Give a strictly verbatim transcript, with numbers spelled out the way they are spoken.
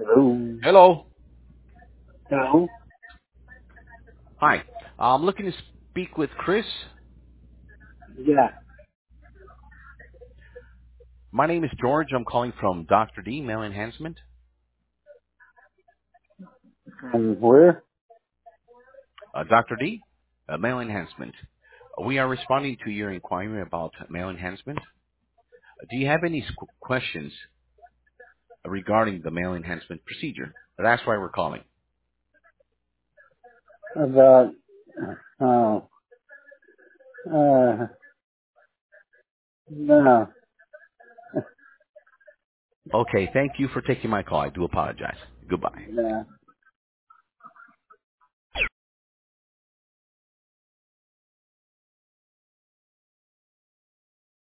Hello. Hello. Hello. Hi. I'm looking to speak with Chris. Yeah. My name is George. I'm calling from Doctor D, Male Enhancement. From where? Uh, Doctor D, uh, Male Enhancement. Uh, we are responding to your inquiry about male enhancement. Uh, do you have any squ- questions regarding the male enhancement procedure? That's why we're calling. About, oh, uh, no. Okay, thank you for taking my call. I do apologize. Goodbye. No.